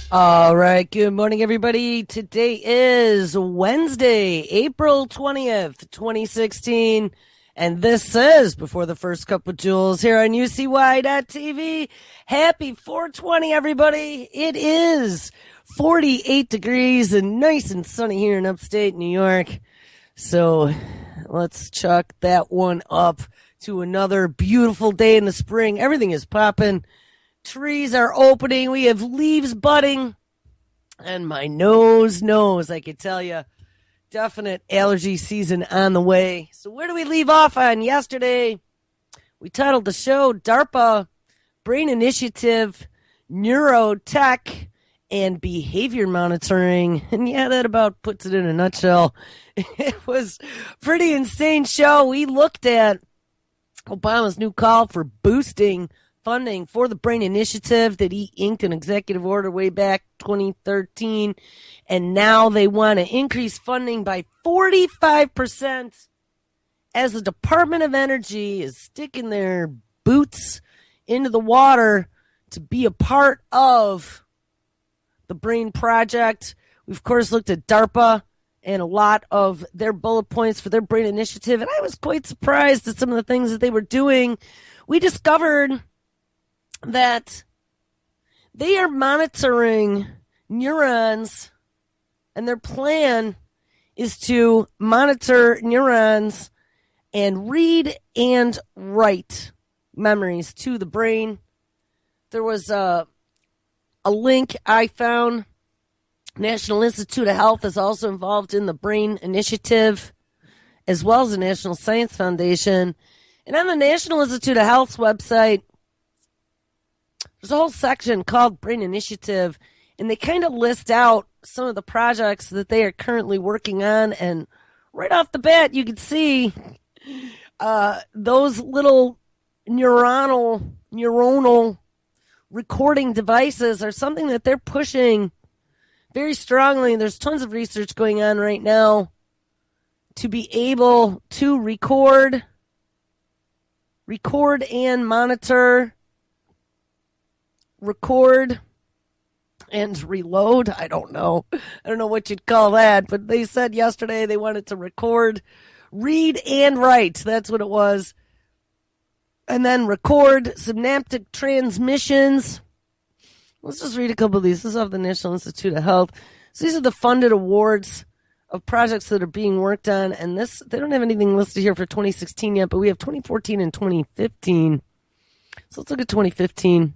All right. Good morning, everybody. Today is Wednesday, April 20th, 2016. And this is Before the First Cup of Jules here on UCY.TV. Happy 420, everybody. It is 48 degrees and nice and sunny here in upstate New York. So let's chalk that one up to another beautiful day in the spring. Everything is popping. Trees are opening. We have leaves budding. And my nose knows, I can tell you, definite allergy season on the way. So where do we leave off on yesterday? We titled the show DARPA, Brain Initiative, Neurotech, and Behavior Monitoring. And yeah, that about puts it in a nutshell. It was a pretty insane show. We looked at Obama's new call for boosting funding for the Brain Initiative that he inked an executive order way back 2013. And now they want to increase funding by 45% as the Department of Energy is sticking their boots into the water to be a part of the Brain Project. We've, of course, looked at DARPA and a lot of their bullet points for their Brain Initiative. And I was quite surprised at some of the things that they were doing. We discovered that they are monitoring neurons, and their plan is to monitor neurons and read and write memories to the brain. There was a link I found. National Institute of Health is also involved in the Brain Initiative, as well as the National Science Foundation. And on the National Institute of Health's website, there's a whole section called Brain Initiative, and they kind of list out some of the projects that they are currently working on. And right off the bat, you can see those little neuronal recording devices are something that they're pushing very strongly. There's tons of research going on right now to be able to record and monitor, record and reload. I don't know what you'd call that, but they said yesterday they wanted to record, read and write. That's what it was. And then record synaptic transmissions. Let's just read a couple of these. This is off the National Institute of Health. So these are the funded awards of projects that are being worked on. And this, they don't have anything listed here for 2016 yet, but we have 2014 and 2015. So let's look at 2015.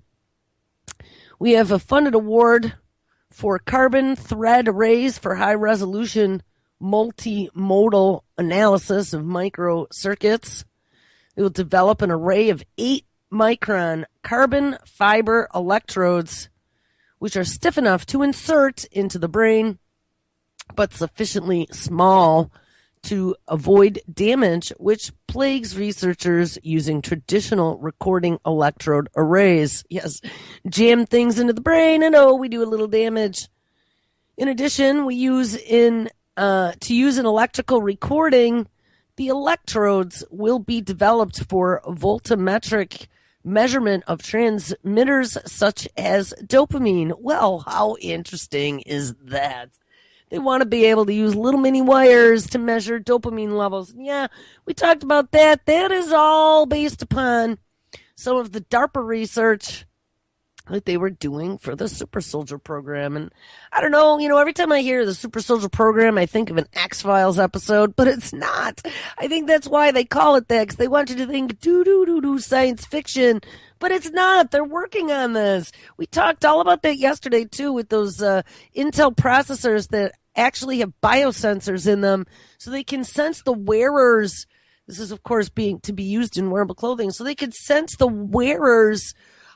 We have a funded award for carbon thread arrays for high-resolution multimodal analysis of microcircuits. It will develop an array of 8-micron carbon fiber electrodes, which are stiff enough to insert into the brain, but sufficiently small to avoid damage, which plagues researchers using traditional recording electrode arrays. Yes, jam things into the brain, and we do a little damage. In addition, we use to use an electrical recording, the electrodes will be developed for voltammetric measurement of transmitters such as dopamine. Well, how interesting is that? They want to be able to use little mini wires to measure dopamine levels. Yeah, we talked about that. That is all based upon some of the DARPA research that they were doing for the Super Soldier program. And I don't know, every time I hear the Super Soldier program, I think of an X-Files episode, but it's not. I think that's why they call it that, because they want you to think science fiction, but it's not. They're working on this. We talked all about that yesterday, too, with those Intel processors that actually have biosensors in them, so they can sense the wearers. This is, of course, to be used in wearable clothing, so they can sense the wearer's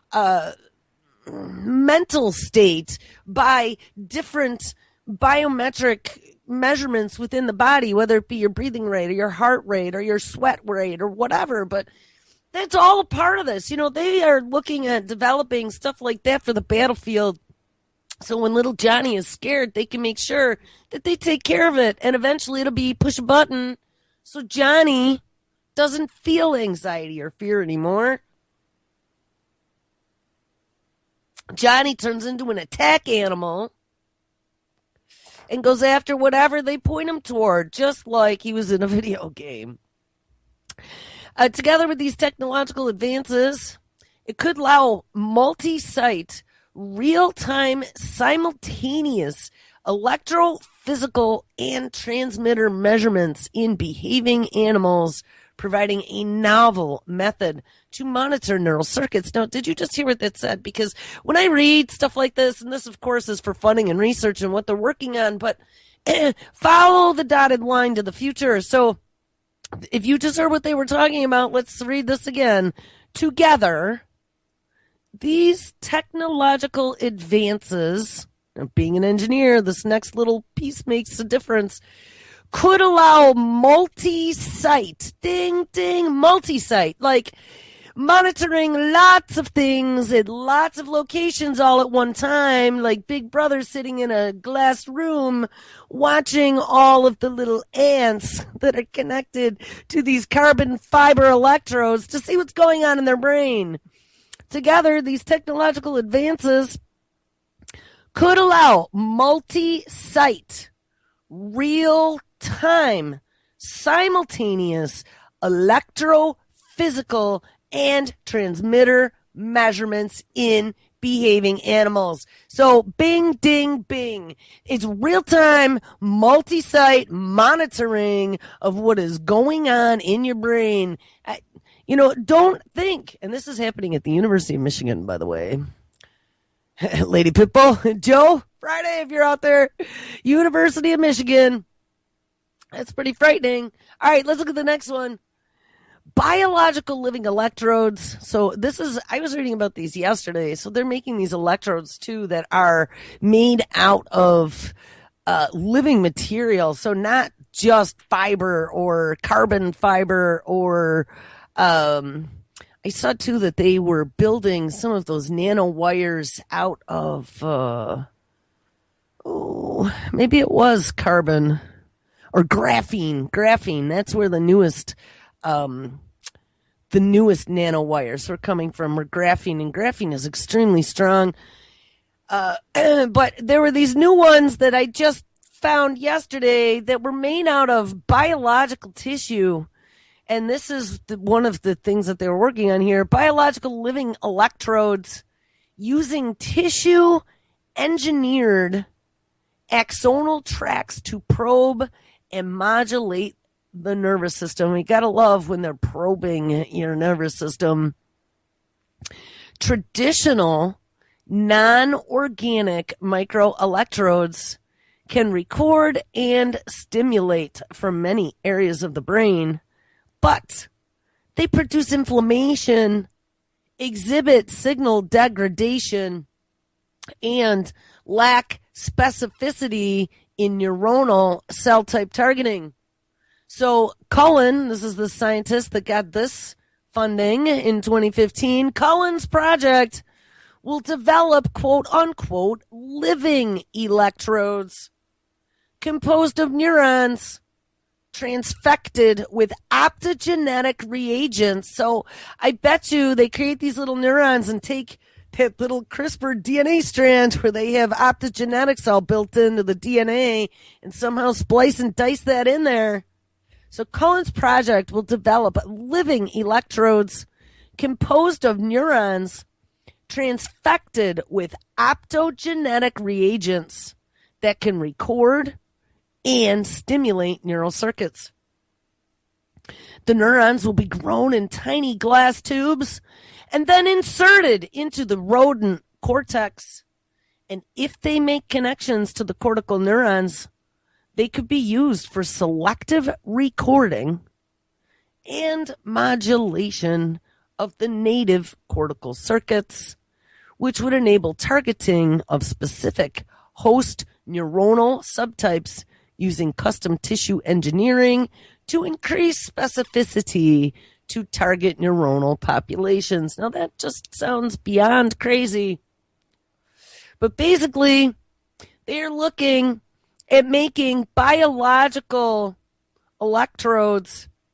mental state by different biometric measurements within the body, whether it be your breathing rate or your heart rate or your sweat rate or whatever. But that's all a part of this. They are looking at developing stuff like that for the battlefield. So when little Johnny is scared, they can make sure that they take care of it. And eventually it'll be push a button so Johnny doesn't feel anxiety or fear anymore. Johnny turns into an attack animal and goes after whatever they point him toward, just like he was in a video game. Together with these technological advances, it could allow multi-site, real-time, simultaneous electrophysical and transmitter measurements in behaving animals, providing a novel method to monitor neural circuits. Now, did you just hear what that said? Because when I read stuff like this, and this, of course, is for funding and research and what they're working on, but follow the dotted line to the future. So if you just heard what they were talking about, let's read this again. Together, these technological advances, being an engineer, this next little piece makes a difference, could allow multi-site, ding, ding, multi-site, like monitoring lots of things at lots of locations all at one time, like Big Brother sitting in a glass room watching all of the little ants that are connected to these carbon fiber electrodes to see what's going on in their brain. Together, these technological advances could allow multi-site, real-time, simultaneous electrophysical and transmitter measurements in behaving animals. So bing, ding, bing. It's real-time, multi-site monitoring of what is going on in your brain. Don't think, and this is happening at the University of Michigan, by the way. Lady Pitbull, Joe, Friday, if you're out there, University of Michigan. That's pretty frightening. All right, let's look at the next one. Biological living electrodes. So I was reading about these yesterday. So they're making these electrodes too that are made out of living material. So not just fiber or carbon fiber or, I saw too that they were building some of those nanowires out of, maybe it was carbon or graphene. Graphene. That's where the newest nanowires are coming from, or graphene, and graphene is extremely strong. But there were these new ones that I just found yesterday that were made out of biological tissue. And this is one of the things that they were working on here. Biological living electrodes using tissue engineered axonal tracks to probe and modulate the nervous system. We gotta love when they're probing your nervous system. Traditional non-organic microelectrodes can record and stimulate from many areas of the brain, but they produce inflammation, exhibit signal degradation, and lack specificity in neuronal cell type targeting. So Cullen, this is the scientist that got this funding in 2015, Cullen's project will develop quote unquote living electrodes composed of neurons transfected with optogenetic reagents. So I bet you they create these little neurons and take that little CRISPR DNA strand where they have optogenetics all built into the DNA and somehow splice and dice that in there. So Cullen's project will develop living electrodes composed of neurons transfected with optogenetic reagents that can record and stimulate neural circuits. The neurons will be grown in tiny glass tubes and then inserted into the rodent cortex. And if they make connections to the cortical neurons, they could be used for selective recording and modulation of the native cortical circuits, which would enable targeting of specific host neuronal subtypes using custom tissue engineering to increase specificity to target neuronal populations. Now that just sounds beyond crazy. But basically, they're looking at making biological electrodes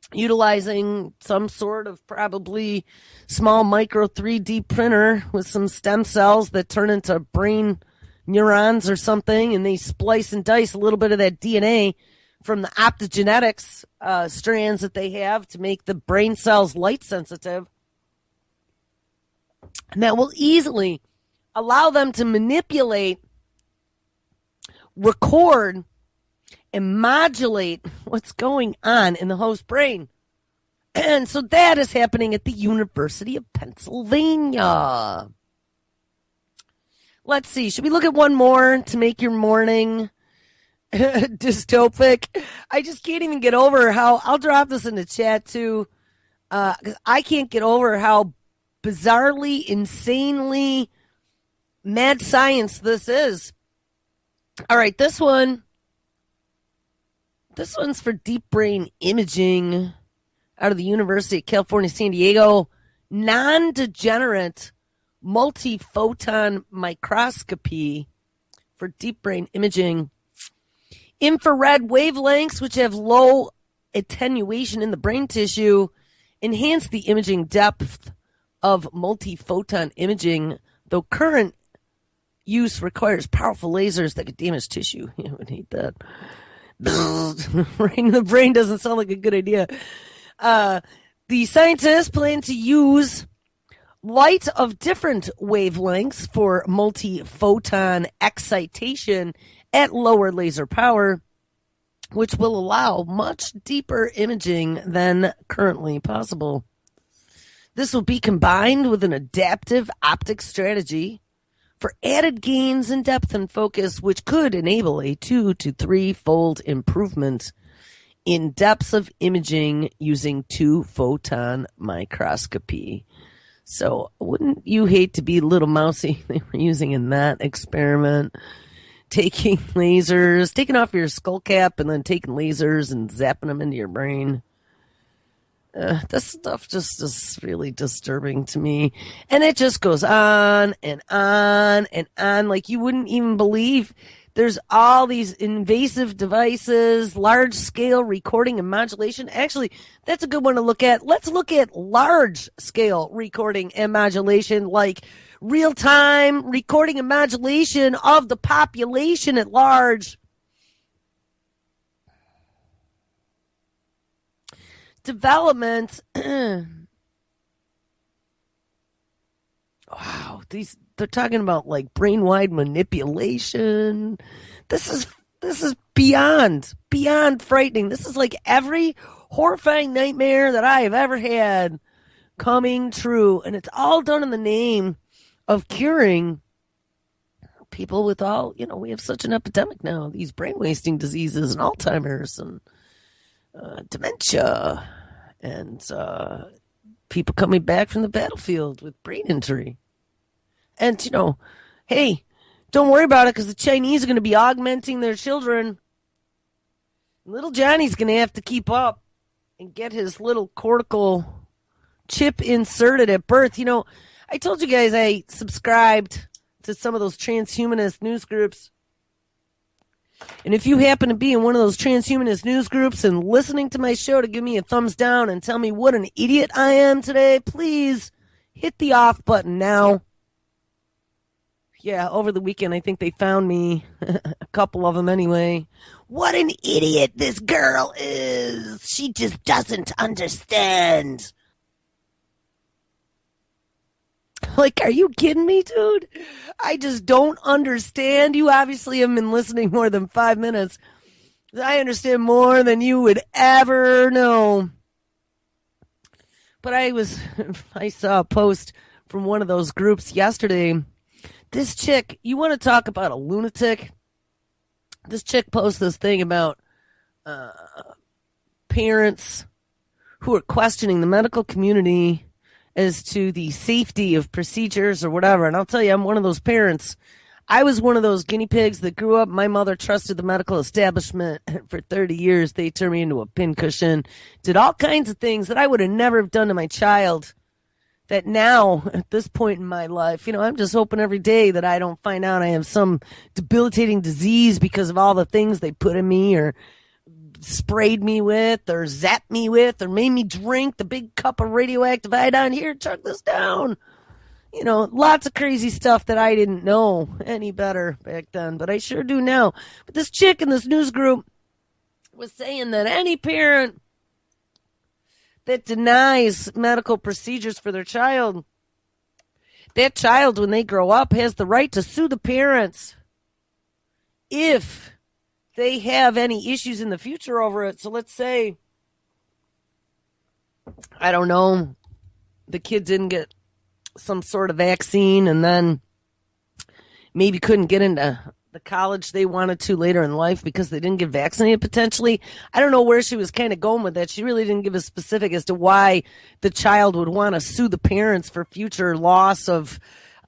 utilizing some sort of probably small micro 3D printer with some stem cells that turn into brain neurons or something, and they splice and dice a little bit of that DNA from the optogenetics strands that they have to make the brain cells light sensitive. And that will easily allow them to manipulate, record, and modulate what's going on in the host brain. And so that is happening at the University of Pennsylvania. Let's see. Should we look at one more to make your morning dystopic? I just can't even get over how, I'll drop this in the chat too, because I can't get over how bizarrely, insanely mad science this is. All right, this one's for deep brain imaging out of the University of California, San Diego. Non-degenerate multiphoton microscopy for deep brain imaging. Infrared wavelengths, which have low attenuation in the brain tissue, enhance the imaging depth of multiphoton imaging, though current use requires powerful lasers that could damage tissue. You would hate that. Right in the brain doesn't sound like a good idea. The scientists plan to use light of different wavelengths for multiphoton excitation at lower laser power, which will allow much deeper imaging than currently possible. This will be combined with an adaptive optics strategy for added gains in depth and focus, which could enable a 2 to 3-fold improvement in depths of imaging using 2-photon microscopy. So wouldn't you hate to be little mousy they were using in that experiment? Taking lasers, taking off your skull cap and then taking lasers and zapping them into your brain. This stuff just is really disturbing to me. And it just goes on and on and on. Like you wouldn't even believe there's all these invasive devices, large scale recording and modulation. Actually, that's a good one to look at. Let's look at large scale recording and modulation, like real time recording and modulation of the population at large. Development. Wow, they're talking about like brain-wide manipulation. This is beyond frightening. This is like every horrifying nightmare that I have ever had coming true, and it's all done in the name of curing people with all, we have such an epidemic now, these brain wasting diseases and Alzheimer's and dementia and people coming back from the battlefield with brain injury. And, hey, don't worry about it because the Chinese are going to be augmenting their children. Little Johnny's going to have to keep up and get his little cortical chip inserted at birth. I told you guys I subscribed to some of those transhumanist news groups. And if you happen to be in one of those transhumanist news groups and listening to my show to give me a thumbs down and tell me what an idiot I am today, please hit the off button now. Yeah, over the weekend, I think they found me, a couple of them anyway. What an idiot this girl is. She just doesn't understand. Like, are you kidding me, dude? I just don't understand. You obviously have been listening more than 5 minutes. I understand more than you would ever know. But I saw a post from one of those groups yesterday. This chick, you want to talk about a lunatic? This chick posts this thing about parents who are questioning the medical community as to the safety of procedures or whatever. And I'll tell you, I'm one of those parents. I was one of those guinea pigs that grew up. My mother trusted the medical establishment for 30 years. They turned me into a pincushion, did all kinds of things that I would have never have done to my child. That now, at this point in my life, I'm just hoping every day that I don't find out I have some debilitating disease because of all the things they put in me or sprayed me with or zapped me with or made me drink the big cup of radioactive iodine. Here, chug this down. Lots of crazy stuff that I didn't know any better back then, but I sure do now. But this chick in this news group was saying that any parent that denies medical procedures for their child, that child, when they grow up, has the right to sue the parents if they have any issues in the future over it. So let's say, I don't know, the kid didn't get some sort of vaccine and then maybe couldn't get into the college they wanted to later in life because they didn't get vaccinated potentially. I don't know where she was kind of going with that. She really didn't give a specific as to why the child would want to sue the parents for future loss of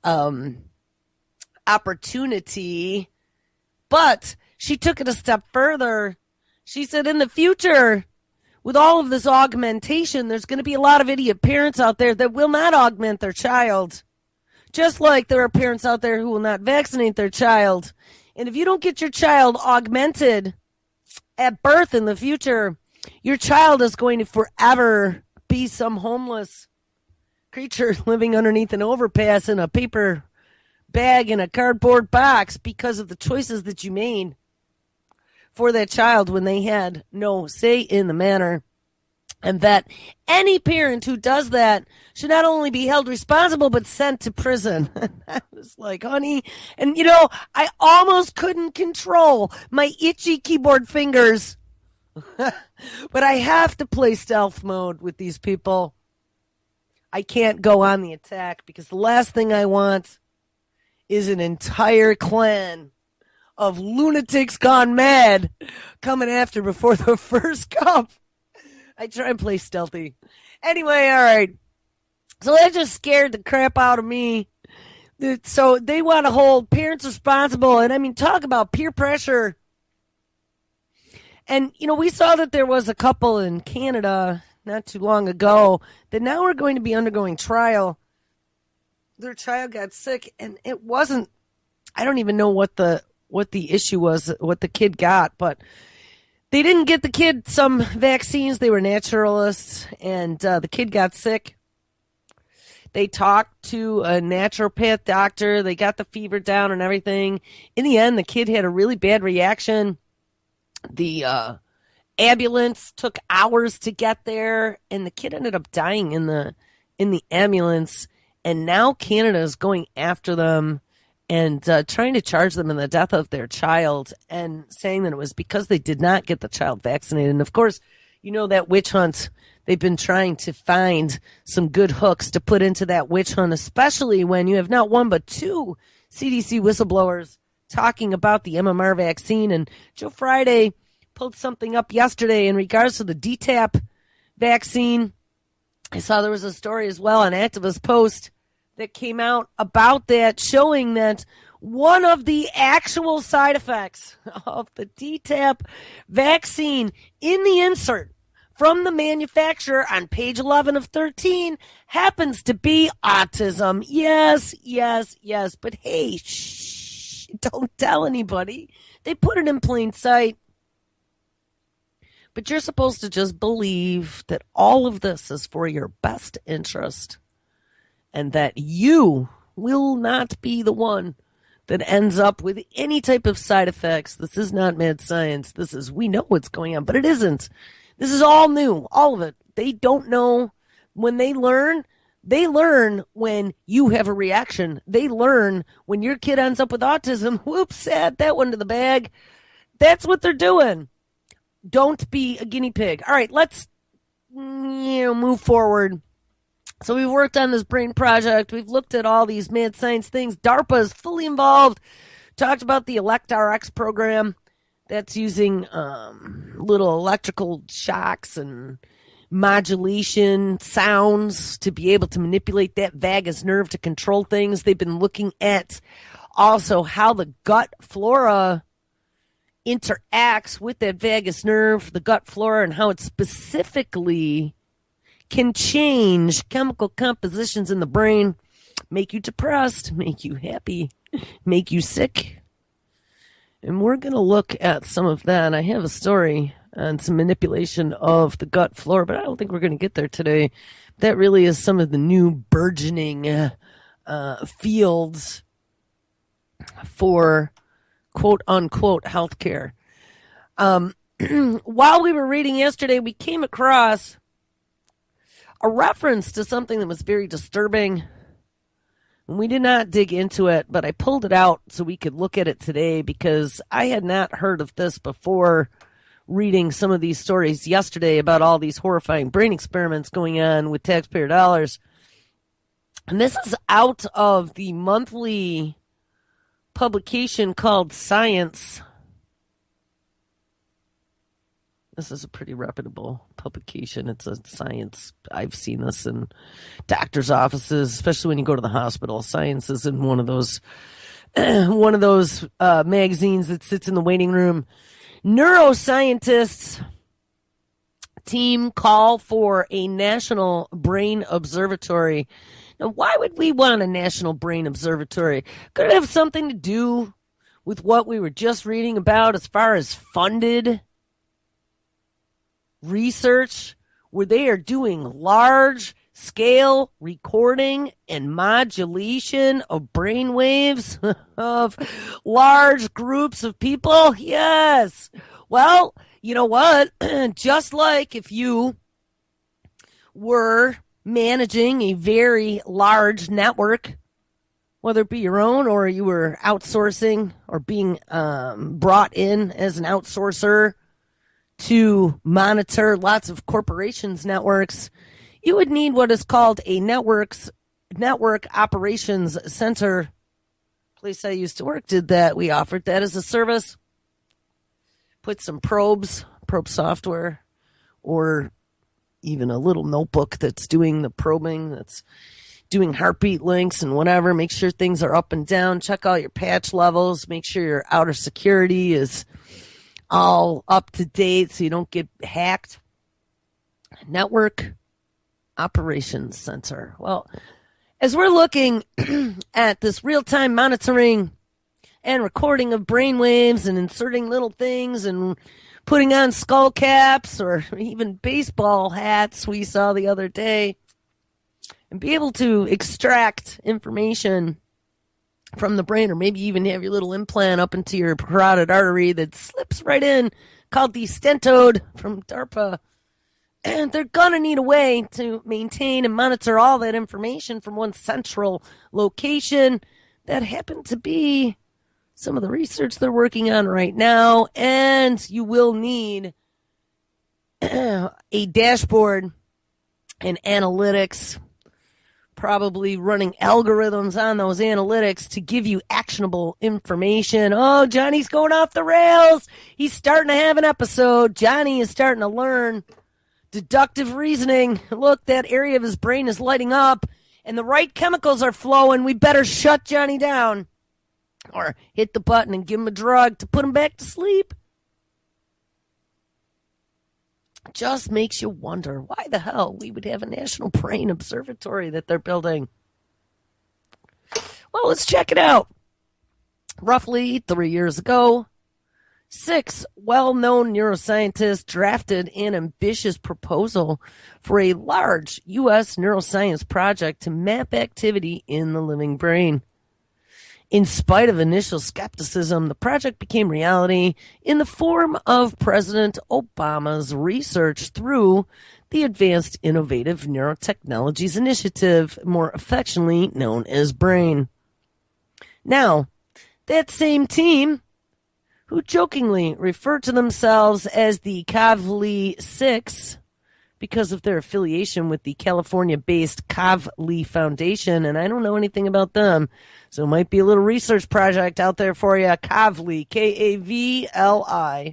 opportunity. But she took it a step further. She said in the future, with all of this augmentation, there's going to be a lot of idiot parents out there that will not augment their child. Just like there are parents out there who will not vaccinate their child. And if you don't get your child augmented at birth in the future, your child is going to forever be some homeless creature living underneath an overpass in a paper bag in a cardboard box because of the choices that you made for that child when they had no say in the matter. And that any parent who does that should not only be held responsible, but sent to prison. I was like, honey. And, I almost couldn't control my itchy keyboard fingers. But I have to play stealth mode with these people. I can't go on the attack because the last thing I want is an entire clan of lunatics gone mad coming after before the first cup. I try and play stealthy. Anyway, all right. So that just scared the crap out of me. So they want to hold parents responsible. And I mean, talk about peer pressure. And, we saw that there was a couple in Canada not too long ago that now are going to be undergoing trial. Their child got sick and it wasn't, I don't even know what the issue was, what the kid got, but they didn't get the kid some vaccines. They were naturalists, and the kid got sick. They talked to a naturopath doctor. They got the fever down and everything. In the end, the kid had a really bad reaction. The ambulance took hours to get there, and the kid ended up dying in the ambulance. And now Canada is going after them and trying to charge them in the death of their child and saying that it was because they did not get the child vaccinated. And, of course, that witch hunt, they've been trying to find some good hooks to put into that witch hunt, especially when you have not one but two CDC whistleblowers talking about the MMR vaccine. And Joe Friday pulled something up yesterday in regards to the DTaP vaccine. I saw there was a story as well on Activist Post that came out about that, showing that one of the actual side effects of the DTaP vaccine in the insert from the manufacturer on page 11 of 13 happens to be autism. Yes, yes, yes. But hey, shh, don't tell anybody. They put it in plain sight. But you're supposed to just believe that all of this is for your best interest and that you will not be the one that ends up with any type of side effects. This is not mad science. We know what's going on, but it isn't. This is all new, all of it. They don't know. When they learn when you have a reaction. They learn when your kid ends up with autism. Whoops, add that one to the bag. That's what they're doing. Don't be a guinea pig. All right, let's move forward. So we've worked on this brain project. We've looked at all these mad science things. DARPA is fully involved. Talked about the ElectRx program that's using little electrical shocks and modulation sounds to be able to manipulate that vagus nerve to control things. They've been looking at also how the gut flora interacts with that vagus nerve, the gut flora, and how it specifically can change chemical compositions in the brain, make you depressed, make you happy, make you sick. And we're going to look at some of that. I have a story and some manipulation of the gut flora, but I don't think we're going to get there today. That really is some of the new burgeoning fields for quote-unquote healthcare. While we were reading yesterday, we came across a reference to something that was very disturbing. We did not dig into it, but I pulled it out so we could look at it today because I had not heard of this before reading some of these stories yesterday about all these horrifying brain experiments going on with taxpayer dollars. And this is out of the monthly publication called Science. This is a pretty reputable publication. It's a Science. I've seen this in doctors' offices, especially when you go to the hospital. Science is in one of those magazines that sits in the waiting room. Neuroscientists team call for a national brain observatory. Now, why would we want a national brain observatory? Could it have something to do with what we were just reading about as far as funded research, where they are doing large-scale recording and modulation of brain waves of large groups of people? Yes. Well, you know what? Just like if you were managing a very large network, whether it be your own or you were outsourcing or being brought in as an outsourcer to monitor lots of corporations' networks, you would need what is called a network operations center. Place I used to work did that. We offered that as a service. Put some probe software, or even a little notebook that's doing the probing, that's doing heartbeat links and whatever. Make sure things are up and down. Check all your patch levels. Make sure your outer security is all up to date so you don't get hacked. Network Operations Center. Well, as we're looking at this real-time monitoring and recording of brainwaves and inserting little things and putting on skull caps or even baseball hats we saw the other day, and be able to extract information from the brain, or maybe even have your little implant up into your carotid artery that slips right in, called the Stentode from DARPA. And they're going to need a way to maintain and monitor all that information from one central location. That happened to be some of the research they're working on right now. And you will need a dashboard and analytics, probably running algorithms on those analytics to give you actionable information. Oh, Johnny's going off the rails. He's starting to have an episode. Johnny is starting to learn deductive reasoning. Look, that area of his brain is lighting up and the right chemicals are flowing. We better shut Johnny down or hit the button and give him a drug to put him back to sleep. Just makes you wonder why the hell we would have a national brain observatory that they're building. Well, let's check it out. Roughly 3 years ago, 6 well-known neuroscientists drafted an ambitious proposal for a large U.S. neuroscience project to map activity in the living brain. In spite of initial skepticism, the project became reality in the form of President Obama's research through the Advanced Innovative Neurotechnologies Initiative, more affectionately known as BRAIN. Now, that same team, who jokingly refer to themselves as the Kavli Six because of their affiliation with the California-based Kavli Foundation, and I don't know anything about them, so it might be a little research project out there for you. Kavli, K-A-V-L-I.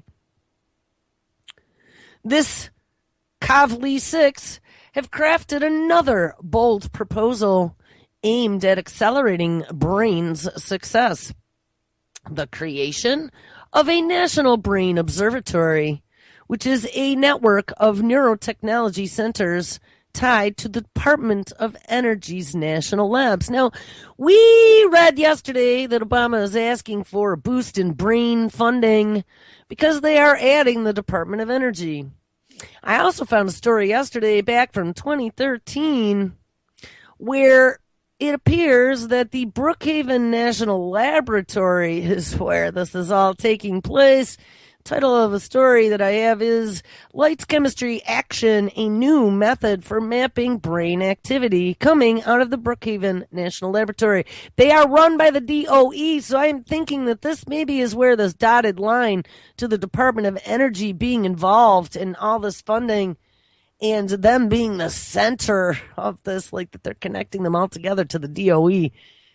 This Kavli Six have crafted another bold proposal aimed at accelerating BRAIN's success: the creation of a national brain observatory, which is a network of neurotechnology centers tied to the Department of Energy's national labs. Now, we read yesterday that Obama is asking for a boost in brain funding because they are adding the Department of Energy. I also found a story yesterday back from 2013 where it appears that the Brookhaven National Laboratory is where this is all taking place. Title of a story that I have is Light Chemistry Action, a new method for mapping brain activity coming out of the Brookhaven National Laboratory. They are run by the DOE, so I'm thinking that this maybe is where this dotted line to the Department of Energy being involved in all this funding and them being the center of this, like that they're connecting them all together to the DOE,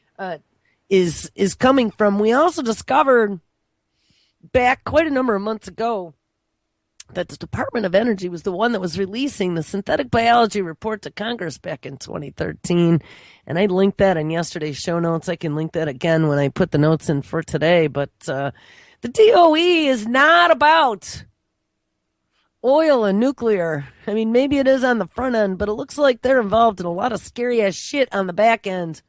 is coming from. We also discovered back quite a number of months ago that the Department of Energy was the one that was releasing the synthetic biology report to Congress back in 2013. And I linked that in yesterday's show notes. I can link that again when I put the notes in for today. But the DOE is not about oil and nuclear. I mean, maybe it is on the front end, but it looks like they're involved in a lot of scary ass shit on the back end.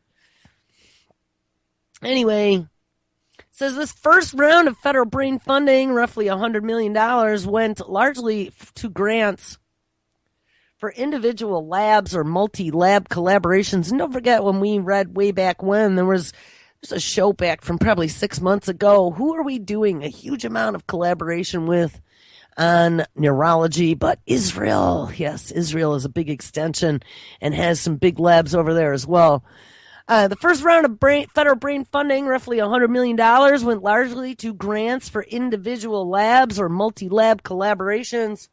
Anyway, says this first round of federal brain funding, roughly $100 million, went largely to grants for individual labs or multi-lab collaborations. And don't forget, when we read way back when, there's a show back from probably 6 months ago. Who are we doing a huge amount of collaboration with on neurology? But Israel. Yes, Israel is a big extension and has some big labs over there as well. The first round of federal brain funding, roughly $100 million, went largely to grants for individual labs or multi-lab collaborations.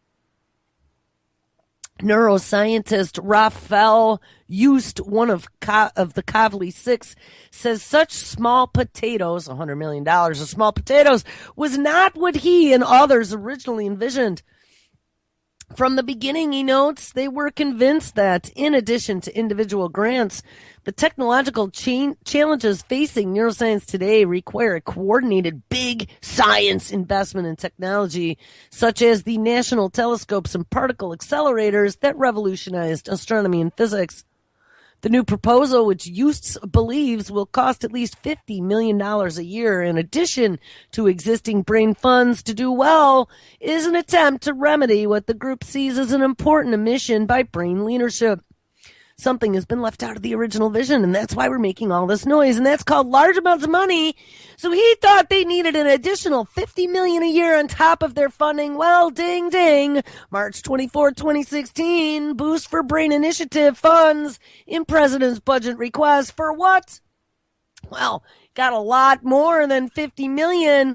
Neuroscientist Raphael Youst, one of the Kavli Six, says such small potatoes, $100 million of small potatoes, was not what he and others originally envisioned. From the beginning, he notes, they were convinced that, in addition to individual grants, the technological challenges facing neuroscience today require a coordinated big science investment in technology, such as the National Telescopes and particle accelerators that revolutionized astronomy and physics. The new proposal, which Youst believes will cost at least $50 million a year in addition to existing brain funds to do well, is an attempt to remedy what the group sees as an important omission by brain leadership. Something has been left out of the original vision, and that's why we're making all this noise, and that's called large amounts of money. So he thought they needed an additional $50 million a year on top of their funding. Well, ding, ding. March 24, 2016, boost for Brain Initiative funds in President's budget request for what? Well, got a lot more than $50 million.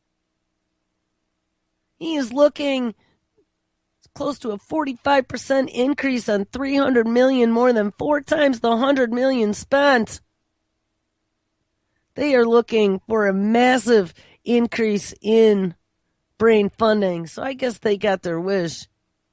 He is looking close to a 45% increase on $300 million, more than 4 times the $100 million spent. They are looking for a massive increase in brain funding. So I guess they got their wish.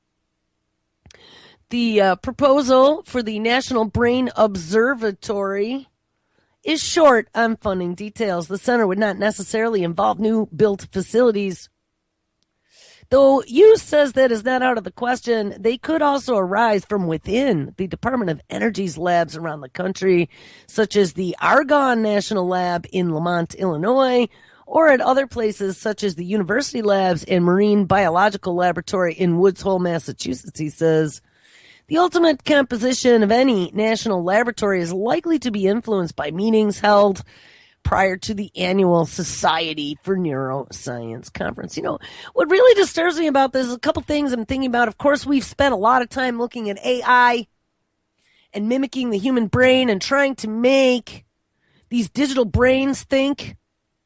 The proposal for the National Brain Observatory is short on funding details. The center would not necessarily involve new built facilities. Though Youst says that is not out of the question, they could also arise from within the Department of Energy's labs around the country, such as the Argonne National Lab in Lamont, Illinois, or at other places such as the University Labs and Marine Biological Laboratory in Woods Hole, Massachusetts, he says. The ultimate composition of any national laboratory is likely to be influenced by meetings held prior to the annual Society for Neuroscience conference. You know, what really disturbs me about this is a couple things I'm thinking about. Of course, we've spent a lot of time looking at AI and mimicking the human brain and trying to make these digital brains think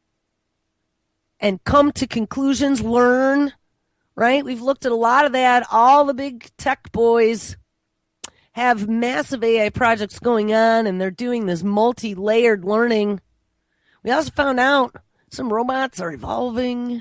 and come to conclusions, learn, right? We've looked at a lot of that. All the big tech boys have massive AI projects going on, and they're doing this multi-layered learning. We also found out some robots are evolving.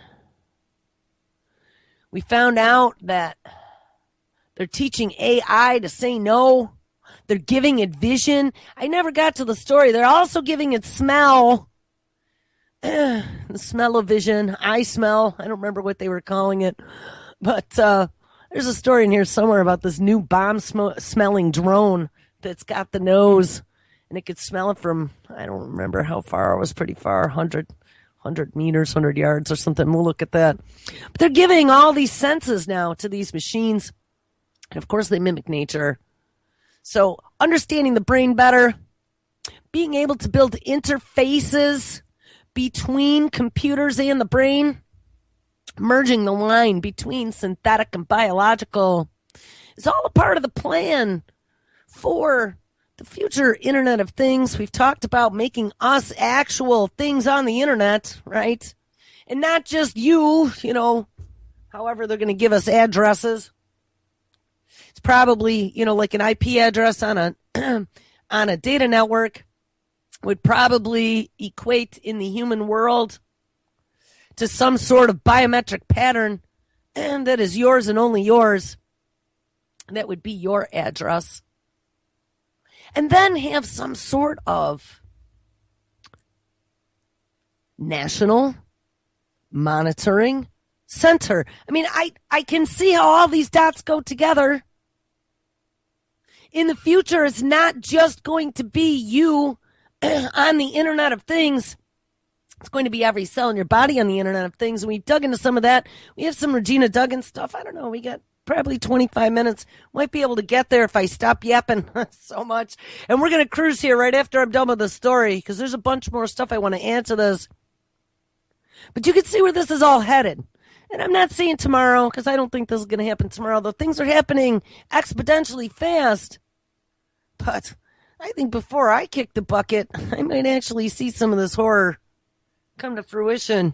We found out that they're teaching AI to say no. They're giving it vision. I never got to the story. They're also giving it smell. The smell of vision. I smell. I don't remember what they were calling it. But there's There's a story in here somewhere about this new bomb-smelling drone that's got the nose, and it could smell it from, I don't remember how far. It was pretty far, 100 meters, 100 yards or something. We'll look at that. But they're giving all these senses now to these machines. And of course, they mimic nature. So understanding the brain better, being able to build interfaces between computers and the brain, merging the line between synthetic and biological is all a part of the plan for the future Internet of Things. We've talked about making us actual things on the Internet, right? And not just you, however they're going to give us addresses. It's probably, like an IP address on a on a data network would probably equate in the human world to some sort of biometric pattern, and that is yours and only yours. That would be your address. And then have some sort of national monitoring center. I mean, I can see how all these dots go together. In the future, it's not just going to be you on the Internet of Things. It's going to be every cell in your body on the Internet of Things. And we dug into some of that. We have some Regina Duggan stuff. I don't know. We got probably 25 minutes. Might be able to get there if I stop yapping so much. And we're going to cruise here right after I'm done with the story, because there's a bunch more stuff I want to add to this. But you can see where this is all headed. And I'm not saying tomorrow, because I don't think this is going to happen tomorrow, though things are happening exponentially fast. But I think before I kick the bucket, I might actually see some of this horror come to fruition.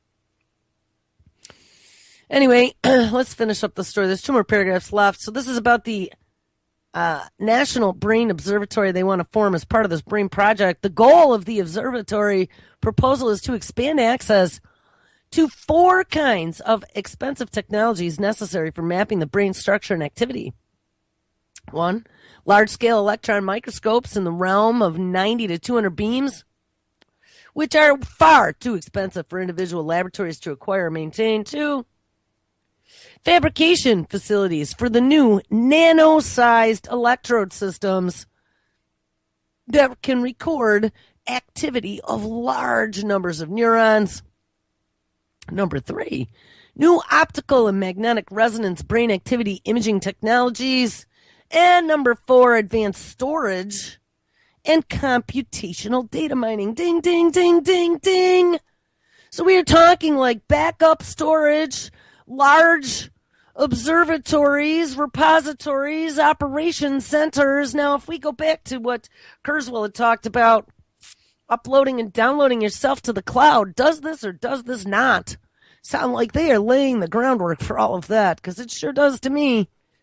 Anyway, let's finish up the story. There's 2 more paragraphs left. So this is about the National Brain Observatory they want to form as part of this brain project. The goal of the observatory proposal is to expand access to 4 kinds of expensive technologies necessary for mapping the brain structure and activity. 1, large-scale electron microscopes in the realm of 90 to 200 beams, which are far too expensive for individual laboratories to acquire or maintain. 2, fabrication facilities for the new nano-sized electrode systems that can record activity of large numbers of neurons. Number 3, new optical and magnetic resonance brain activity imaging technologies. And number 4, advanced storage and computational data mining. Ding, ding, ding, ding, ding. So we are talking like backup storage, large observatories, repositories, operation centers. Now, if we go back to what Kurzweil had talked about, uploading and downloading yourself to the cloud, does this or does this not sound like they are laying the groundwork for all of that? Because it sure does to me.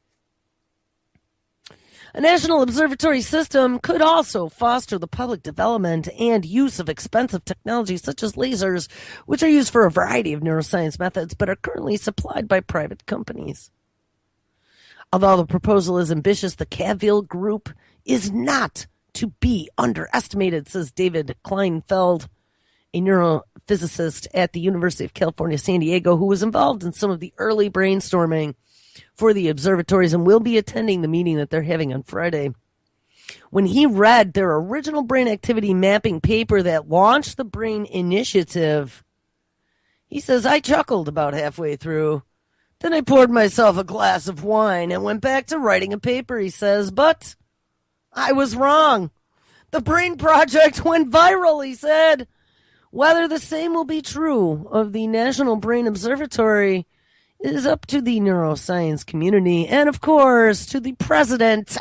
A national observatory system could also foster the public development and use of expensive technologies such as lasers, which are used for a variety of neuroscience methods but are currently supplied by private companies. Although the proposal is ambitious, the Cavill Group is not to be underestimated, says David Kleinfeld, a neurophysicist at the University of California, San Diego, who was involved in some of the early brainstorming for the observatories and will be attending the meeting that they're having on Friday. When he read their original brain activity mapping paper that launched the Brain Initiative, he says, I chuckled about halfway through. Then I poured myself a glass of wine and went back to writing a paper, he says, but I was wrong. The Brain Project went viral, he said. Whether the same will be true of the National Brain Observatory is up to the neuroscience community and, of course, to the president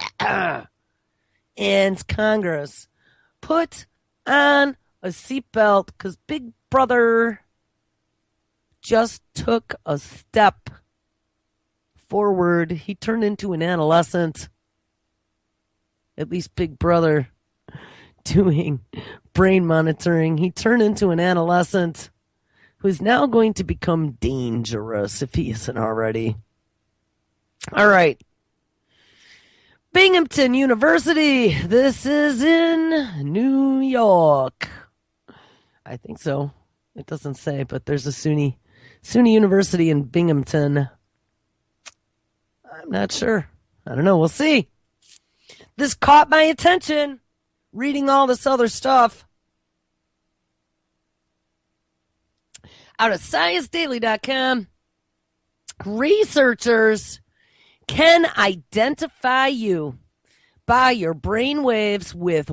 and Congress. Put on a seatbelt, because Big Brother just took a step forward. He turned into an adolescent. At least Big Brother doing brain monitoring. He turned into an adolescent who's now going to become dangerous if he isn't already. All right. Binghamton University. This is in New York. I think so. It doesn't say, but there's a SUNY University in Binghamton. I'm not sure. I don't know. We'll see. This caught my attention, reading all this other stuff. Out of ScienceDaily.com, researchers can identify you by your brain waves with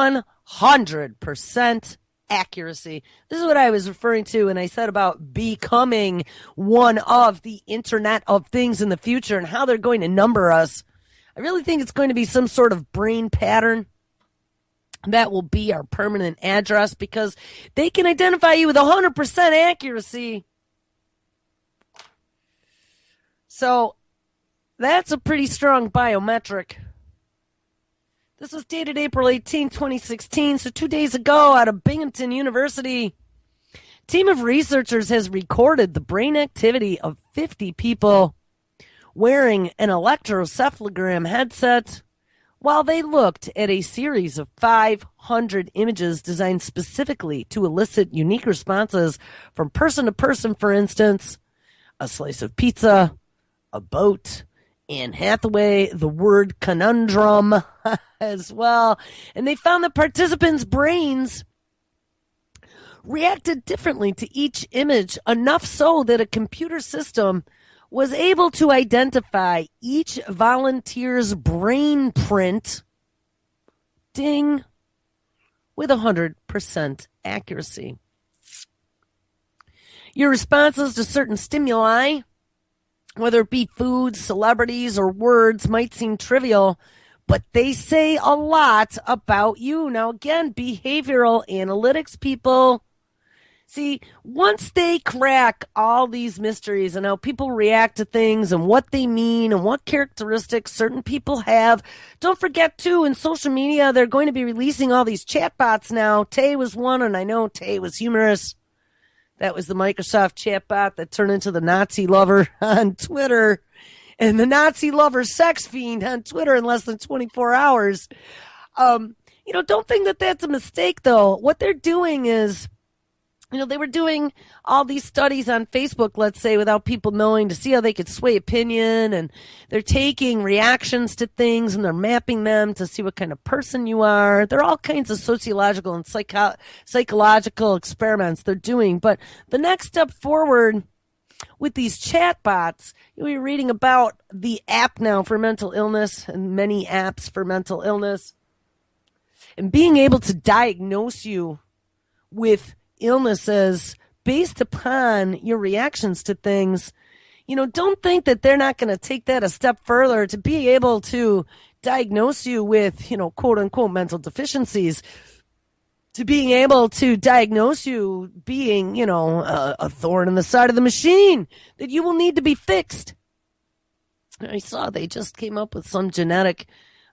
100% accuracy. This is what I was referring to when I said about becoming one of the Internet of Things in the future and how they're going to number us. I really think it's going to be some sort of brain pattern that will be our permanent address because they can identify you with 100% accuracy. So that's a pretty strong biometric. This was dated April 18, 2016, so 2 days ago out of Binghamton University. A team of researchers has recorded the brain activity of 50 people wearing an electroencephalogram headset while they looked at a series of 500 images designed specifically to elicit unique responses from person to person. For instance, a slice of pizza, a boat, Anne Hathaway, the word conundrum as well. And they found that participants' brains reacted differently to each image, enough so that a computer system was able to identify each volunteer's brain print, ding, with 100% accuracy. Your responses to certain stimuli, whether it be food, celebrities, or words, might seem trivial, but they say a lot about you. Now, again, behavioral analytics people, see, once they crack all these mysteries and how people react to things and what they mean and what characteristics certain people have, don't forget, too, in social media, they're going to be releasing all these chatbots now. Tay was one, and I know Tay was humorous. That was the Microsoft chatbot that turned into the Nazi lover on Twitter and the Nazi lover sex fiend on Twitter in less than 24 hours. Don't think that that's a mistake, though. What they're doing is, they were doing all these studies on Facebook, let's say, without people knowing to see how they could sway opinion. And they're taking reactions to things and they're mapping them to see what kind of person you are. There are all kinds of sociological and psychological experiments they're doing. But the next step forward with these chatbots, you're reading about the app now for mental illness and many apps for mental illness. And being able to diagnose you with illnesses based upon your reactions to things. Don't think that they're not going to take that a step further to be able to diagnose you with, quote unquote mental deficiencies, to being able to diagnose you being, a thorn in the side of the machine that you will need to be fixed. I saw they just came up with some genetic,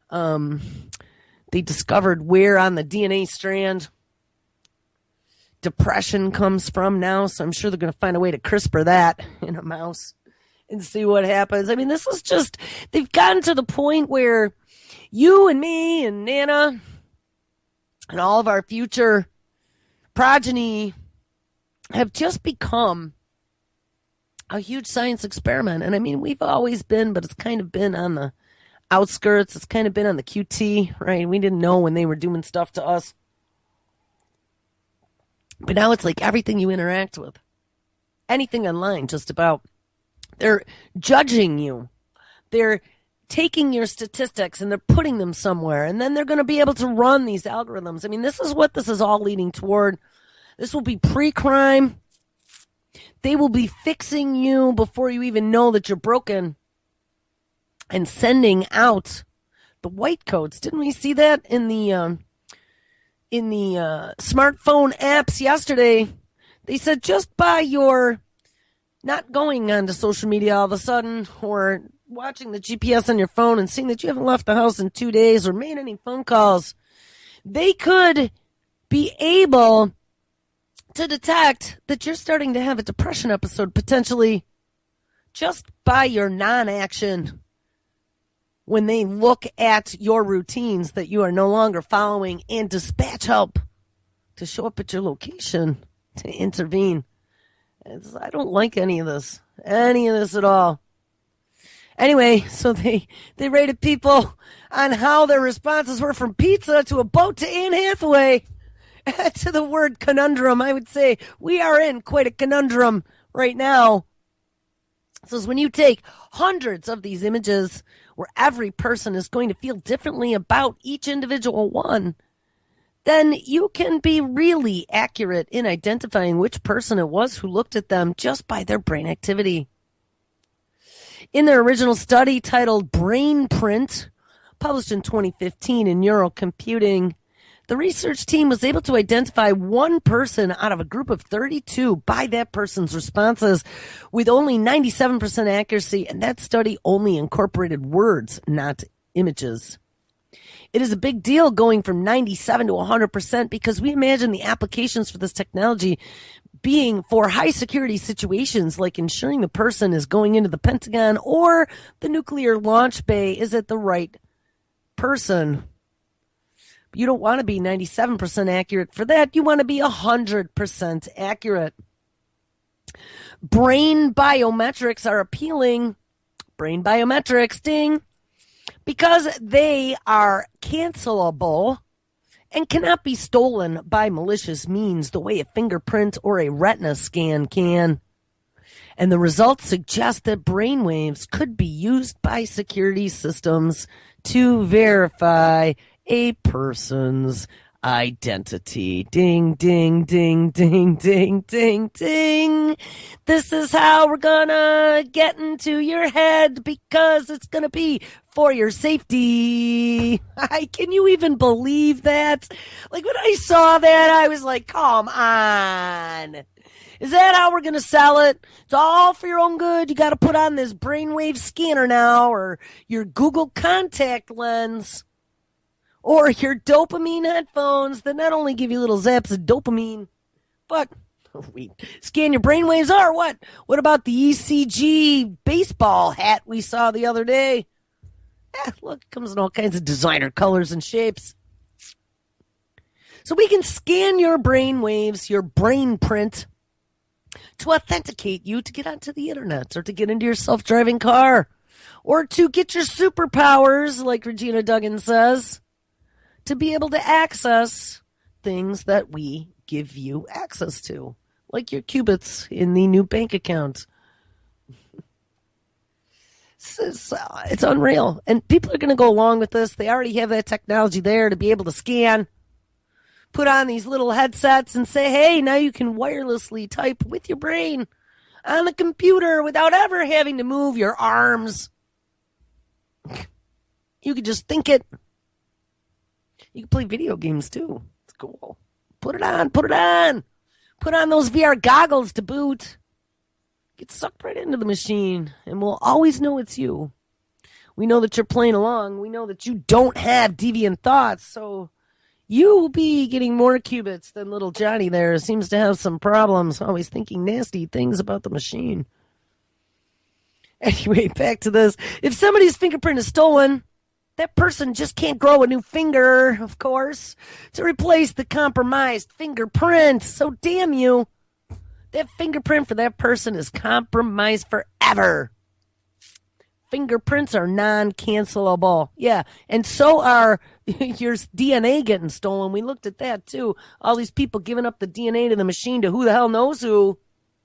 they discovered where on the DNA strand depression comes from now, so I'm sure they're going to find a way to CRISPR that in a mouse and see what happens. I mean, this is just, they've gotten to the point where you and me and Nana and all of our future progeny have just become a huge science experiment. And I mean, we've always been, but it's kind of been on the outskirts. It's kind of been on the QT, right? We didn't know when they were doing stuff to us. But now it's like everything you interact with, anything online, just about, they're judging you. They're taking your statistics and they're putting them somewhere. And then they're going to be able to run these algorithms. I mean, this is what this is all leading toward. This will be pre-crime. They will be fixing you before you even know that you're broken and sending out the white coats. Didn't we see that in the smartphone apps yesterday? They said just by your not going onto social media all of a sudden or watching the GPS on your phone and seeing that you haven't left the house in 2 days or made any phone calls, they could be able to detect that you're starting to have a depression episode potentially just by your non-action. When they look at your routines that you are no longer following and dispatch help to show up at your location to intervene. I don't like any of this at all. Anyway, so they rated people on how their responses were from pizza to a boat to Anne Hathaway. To the word conundrum, I would say we are in quite a conundrum right now. So when you take hundreds of these images where every person is going to feel differently about each individual one, then you can be really accurate in identifying which person it was who looked at them just by their brain activity. In their original study titled Brain Print, published in 2015 in Neurocomputing, the research team was able to identify one person out of a group of 32 by that person's responses with only 97% accuracy, and that study only incorporated words, not images. It is a big deal going from 97 to 100% because we imagine the applications for this technology being for high security situations like ensuring the person is going into the Pentagon or the nuclear launch bay is at the right person. You don't want to be 97% accurate for that. You want to be 100% accurate. Brain biometrics are appealing. Brain biometrics, ding. Because they are cancelable and cannot be stolen by malicious means the way a fingerprint or a retina scan can. And the results suggest that brainwaves could be used by security systems to verify a person's identity. Ding, ding, ding, ding, ding, ding, ding. This is how we're gonna get into your head because it's gonna be for your safety. Can you even believe that? Like when I saw that, I was like, come on. Is that how we're going to sell it? It's all for your own good. You got to put on this brainwave scanner now or your Google contact lens or your dopamine headphones that not only give you little zaps of dopamine, but we scan your brainwaves or what? What about the ECG baseball hat we saw the other day? Look, it comes in all kinds of designer colors and shapes. So we can scan your brain waves, your brain print, to authenticate you to get onto the internet or to get into your self-driving car or to get your superpowers, like Regina Duggan says, to be able to access things that we give you access to, like your qubits in the new bank account. It's unreal. And people are going to go along with this. They already have that technology there to be able to scan, put on these little headsets and say, hey, now you can wirelessly type with your brain on the computer without ever having to move your arms. You could just think it. You can play video games too. It's cool. Put it on. Put it on. Put on those VR goggles to boot. Get sucked right into the machine, and we'll always know it's you. We know that you're playing along. We know that you don't have deviant thoughts, so you will be getting more qubits than little Johnny there. Seems to have some problems, always thinking nasty things about the machine. Anyway, back to this. If somebody's fingerprint is stolen, that person just can't grow a new finger, of course, to replace the compromised fingerprint. So damn you. That fingerprint for that person is compromised forever. Fingerprints are non-cancelable. Yeah, and so are your DNA getting stolen. We looked at that, too. All these people giving up the DNA to the machine to who the hell knows who.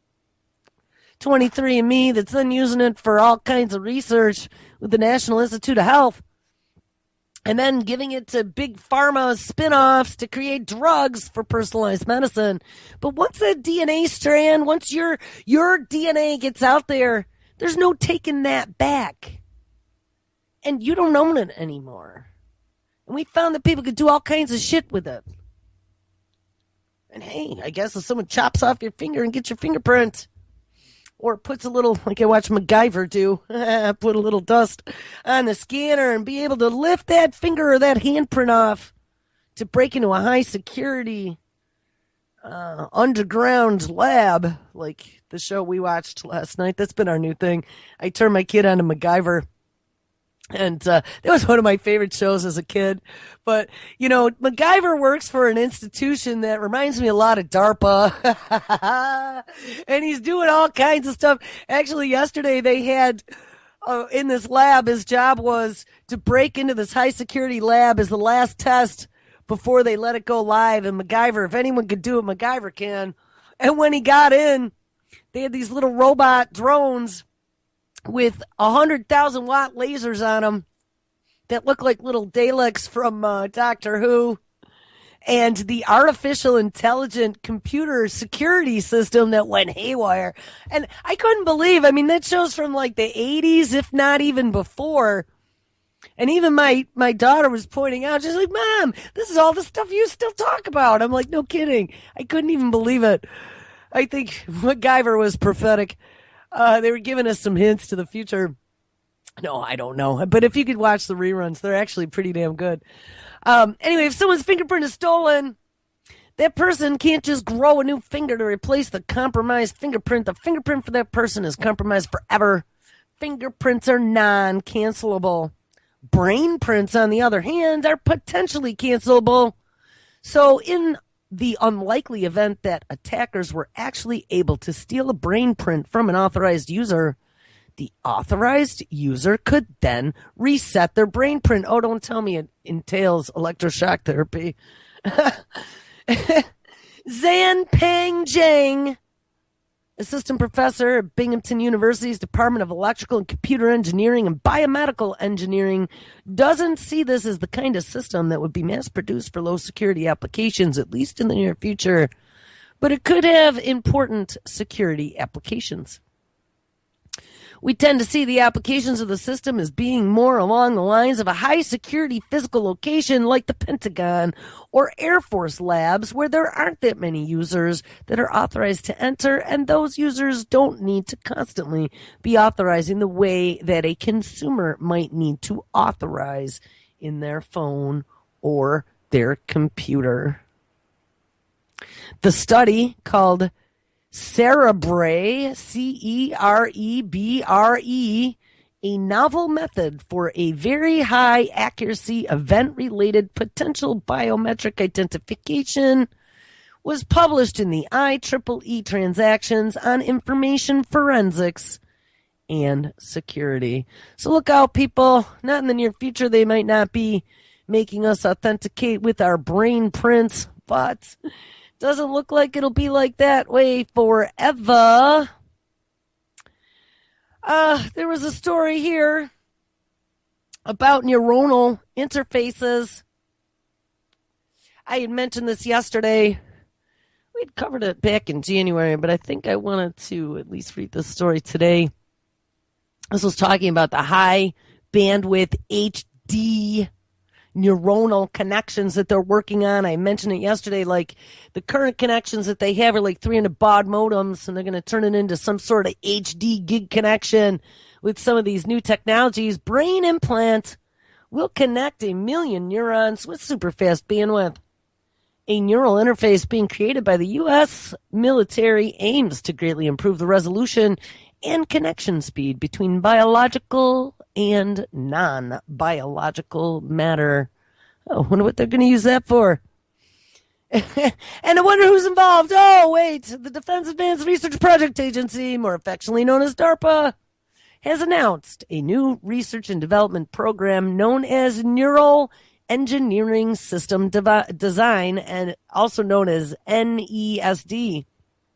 23andMe that's then using it for all kinds of research with the National Institute of Health. And then giving it to big pharma spin-offs to create drugs for personalized medicine. But once that DNA strand, once your DNA gets out there, there's no taking that back. And you don't own it anymore. And we found that people could do all kinds of shit with it. And hey, I guess if someone chops off your finger and gets your fingerprint, or puts a little, like I watched MacGyver do, put a little dust on the scanner and be able to lift that finger or that handprint off to break into a high security underground lab, like the show we watched last night. That's been our new thing. I turned my kid on to MacGyver. And that was one of my favorite shows as a kid. But, you know, MacGyver works for an institution that reminds me a lot of DARPA. And he's doing all kinds of stuff. Actually, yesterday they had in this lab. His job was to break into this high security lab as the last test before they let it go live. And MacGyver, if anyone could do it, MacGyver can. And when he got in, they had these little robot drones with 100,000 watt lasers on them that look like little Daleks from Doctor Who. And the artificial intelligent computer security system that went haywire. And I couldn't believe, I mean, that show's from like the 80s, if not even before. And even my daughter was pointing out, she's like, Mom, this is all the stuff you still talk about. I'm like, no kidding. I couldn't even believe it. I think MacGyver was prophetic. They were giving us some hints to the future. No, I don't know. But if you could watch the reruns, they're actually pretty damn good. Anyway, if someone's fingerprint is stolen, that person can't just grow a new finger to replace the compromised fingerprint. The fingerprint for that person is compromised forever. Fingerprints are non-cancelable. Brain prints, on the other hand, are potentially cancelable. So in the unlikely event that attackers were actually able to steal a brain print from an authorized user, the authorized user could then reset their brain print. Oh, don't tell me it entails electroshock therapy. Zhanpeng Zhang, assistant professor at Binghamton University's Department of Electrical and Computer Engineering and Biomedical Engineering, doesn't see this as the kind of system that would be mass-produced for low-security applications, at least in the near future. But it could have important security applications. We tend to see the applications of the system as being more along the lines of a high-security physical location like the Pentagon or Air Force labs, where there aren't that many users that are authorized to enter, and those users don't need to constantly be authorizing the way that a consumer might need to authorize in their phone or their computer. The study, called Cerebre, Cerebre, a novel method for a very high accuracy event-related potential biometric identification, was published in the IEEE Transactions on Information Forensics and Security. So look out, people. Not in the near future. They might not be making us authenticate with our brain prints, but doesn't look like it'll be like that way forever. There was a story here about neuronal interfaces. I had mentioned this yesterday. We'd covered it back in January, but I think I wanted to at least read this story today. This was talking about the high bandwidth HD neuronal connections that they're working on. I mentioned it yesterday, like the current connections that they have are like 300 baud modems, and they're going to turn it into some sort of HD gig connection with some of these new technologies. Brain implant will connect 1 million neurons with super fast bandwidth. A neural interface being created by the U.S. military aims to greatly improve the resolution and connection speed between biological and non-biological matter. Oh, I wonder what they're going to use that for. And I wonder who's involved. Oh, wait. The Defense Advanced Research Project Agency, more affectionately known as DARPA, has announced a new research and development program known as Neural Engineering System Design, and also known as NESD.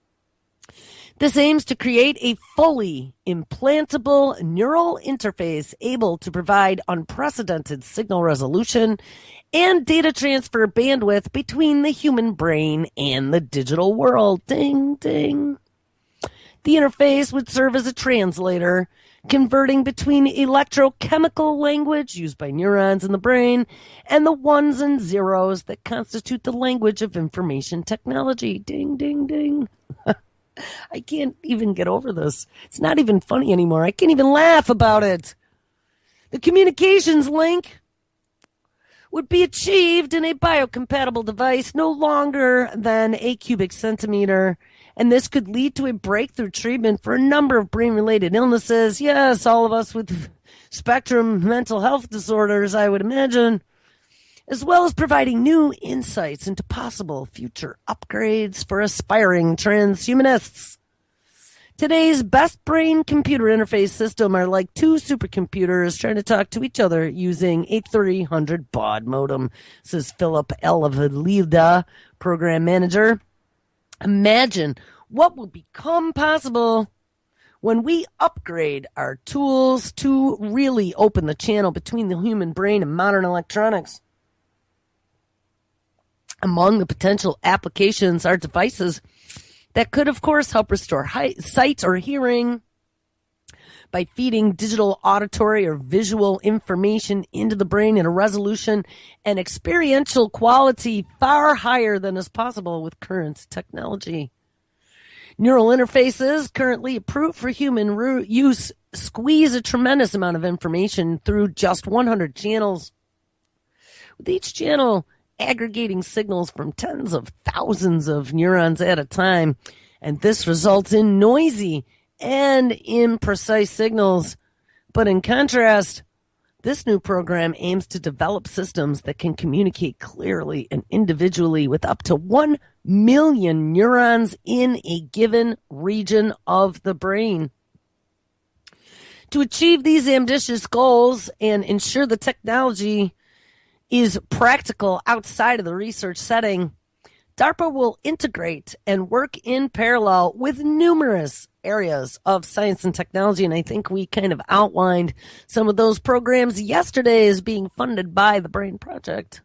This aims to create a fully implantable neural interface able to provide unprecedented signal resolution and data transfer bandwidth between the human brain and the digital world. Ding, ding. The interface would serve as a translator, converting between electrochemical language used by neurons in the brain and the ones and zeros that constitute the language of information technology. Ding, ding, ding. I can't even get over this. It's not even funny anymore. I can't even laugh about it. The communications link would be achieved in a biocompatible device no longer than a cubic centimeter, and this could lead to a breakthrough treatment for a number of brain-related illnesses. Yes, all of us with spectrum mental health disorders, I would imagine, as well as providing new insights into possible future upgrades for aspiring transhumanists. Today's best brain computer interface system are like two supercomputers trying to talk to each other using a 300 baud modem, says Philip Elavalida, program manager. Imagine what will become possible when we upgrade our tools to really open the channel between the human brain and modern electronics. Among the potential applications are devices that could, of course, help restore sight or hearing by feeding digital, auditory, or visual information into the brain in a resolution and experiential quality far higher than is possible with current technology. Neural interfaces currently approved for human use squeeze a tremendous amount of information through just 100 channels, with each channel aggregating signals from tens of thousands of neurons at a time, and this results in noisy and imprecise signals. But in contrast, this new program aims to develop systems that can communicate clearly and individually with up to 1 million neurons in a given region of the brain. To achieve these ambitious goals and ensure the technology is practical outside of the research setting, DARPA will integrate and work in parallel with numerous areas of science and technology, and I think we kind of outlined some of those programs yesterday as being funded by the Brain Project.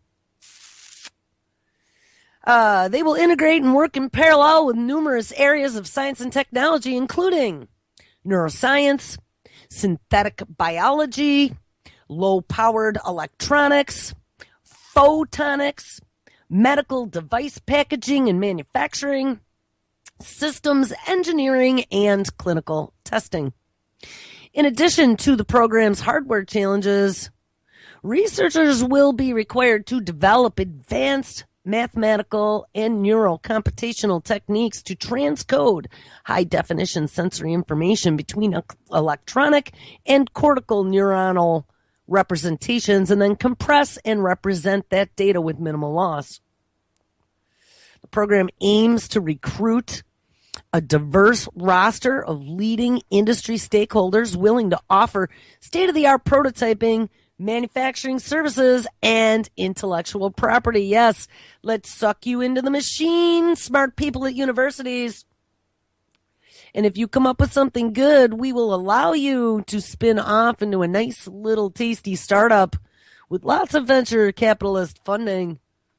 They will integrate and work in parallel with numerous areas of science and technology, including neuroscience, synthetic biology, low-powered electronics, photonics, medical device packaging and manufacturing, systems engineering, and clinical testing. In addition to the program's hardware challenges, researchers will be required to develop advanced mathematical and neural computational techniques to transcode high-definition sensory information between electronic and cortical neuronal representations and then compress and represent that data with minimal loss. The program aims to recruit a diverse roster of leading industry stakeholders willing to offer state-of-the-art prototyping, manufacturing services, and intellectual property. Yes, let's suck you into the machine, smart people at universities. And if you come up with something good, we will allow you to spin off into a nice little tasty startup with lots of venture capitalist funding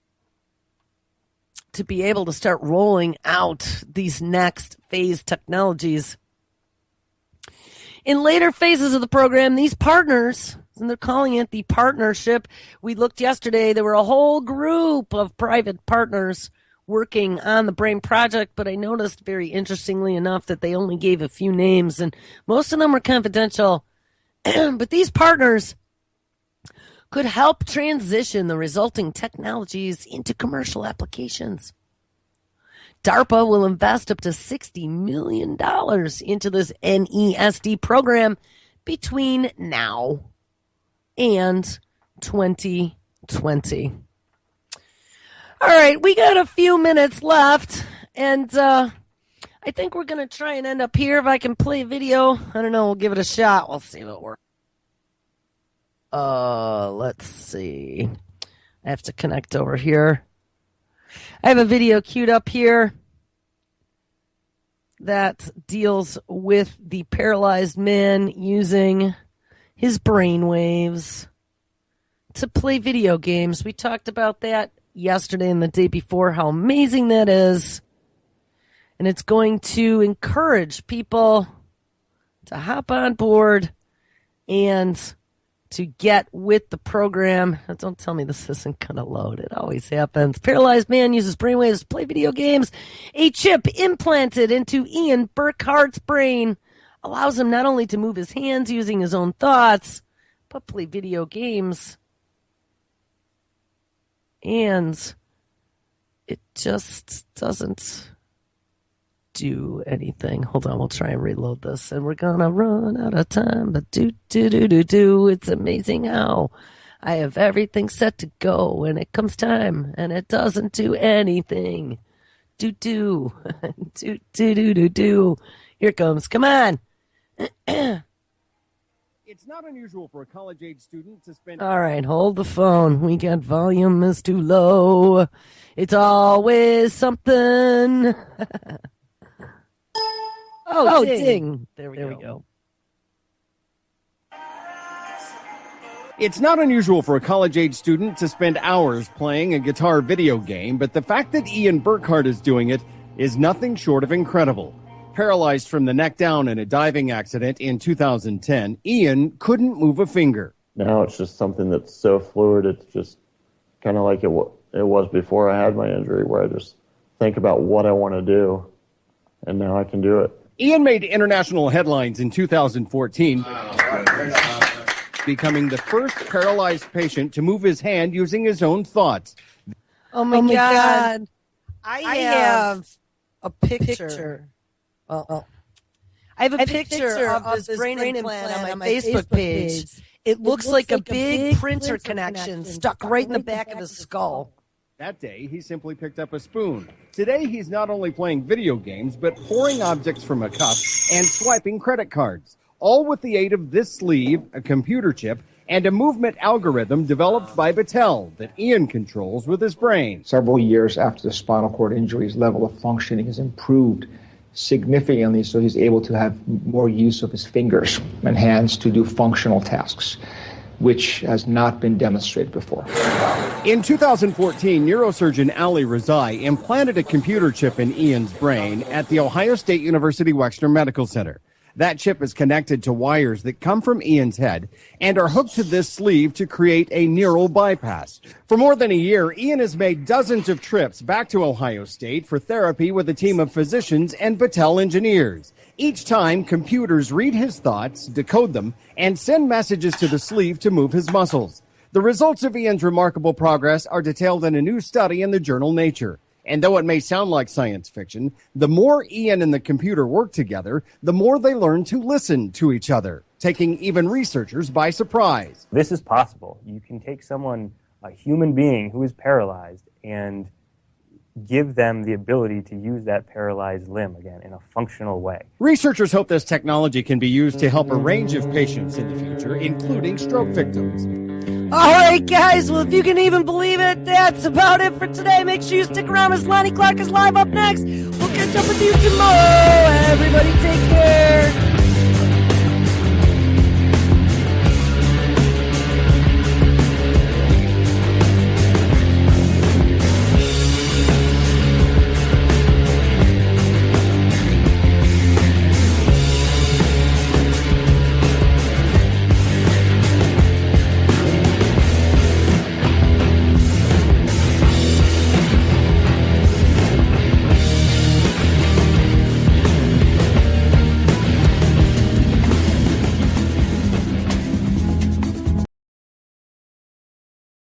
to be able to start rolling out these next phase technologies. In later phases of the program, these partners, and they're calling it the partnership. We looked yesterday, there were a whole group of private partners working on the Brain Project, but I noticed very interestingly enough that they only gave a few names, and most of them were confidential. But these partners could help transition the resulting technologies into commercial applications. DARPA will invest up to $60 million into this NESD program between now and 2020. All right, we got a few minutes left, and I think we're going to try and end up here. If I can play a video, I don't know, we'll give it a shot. We'll see if it works. Let's see. I have to connect over here. I have a video queued up here that deals with the paralyzed man using his brain waves to play video games. We talked about that yesterday and the day before, how amazing that is. And it's going to encourage people to hop on board and to get with the program. Don't tell me this isn't going to load. It always happens. Paralyzed man uses brainwaves to play video games. A chip implanted into Ian Burkhart's brain allows him not only to move his hands using his own thoughts, but play video games. And it just doesn't do anything. Hold on, we'll try and reload this, and we're gonna run out of time. But it's amazing how I have everything set to go, and it comes time, and it doesn't do anything. Here Here it comes. Come on. It's not unusual for a college-age student to spend... All right, hold the phone. We got volume is too low. It's always something. Oh, ding. There we go. It's not unusual for a college-age student to spend hours playing a guitar video game, but the fact that Ian Burkhart is doing it is nothing short of incredible. Paralyzed from the neck down in a diving accident in 2010, Ian couldn't move a finger. Now it's just something that's so fluid. It's just kind of like it was before I had my injury, where I just think about what I want to do, and now I can do it. Ian made international headlines in 2014, becoming the first paralyzed patient to move his hand using his own thoughts. Oh my God. I have a picture. I have a picture of this brain implant on my Facebook page. It looks like a big printer connection stuck right in the back of his skull. That day, he simply picked up a spoon. Today, he's not only playing video games, but pouring objects from a cup and swiping credit cards, all with the aid of this sleeve, a computer chip, and a movement algorithm developed by Battelle that Ian controls with his brain. Several years after the spinal cord injury, his level of functioning has improved significantly, so he's able to have more use of his fingers and hands to do functional tasks, which has not been demonstrated before. In 2014, neurosurgeon Ali Rezai implanted a computer chip in Ian's brain at the Ohio State University Wexner Medical Center. That chip is connected to wires that come from Ian's head and are hooked to this sleeve to create a neural bypass. For more than a year, Ian has made dozens of trips back to Ohio State for therapy with a team of physicians and Battelle engineers. Each time, computers read his thoughts, decode them, and send messages to the sleeve to move his muscles. The results of Ian's remarkable progress are detailed in a new study in the journal Nature. And though it may sound like science fiction, the more Ian and the computer work together, the more they learn to listen to each other, taking even researchers by surprise. This is possible. You can take someone, a human being who is paralyzed, and give them the ability to use that paralyzed limb again in a functional way. Researchers hope this technology can be used to help a range of patients in the future, including stroke victims. All right, guys. Well, if you can even believe it, that's about it for today. Make sure you stick around as Lonnie Clark is live up next. We'll catch up with you tomorrow. Everybody take care.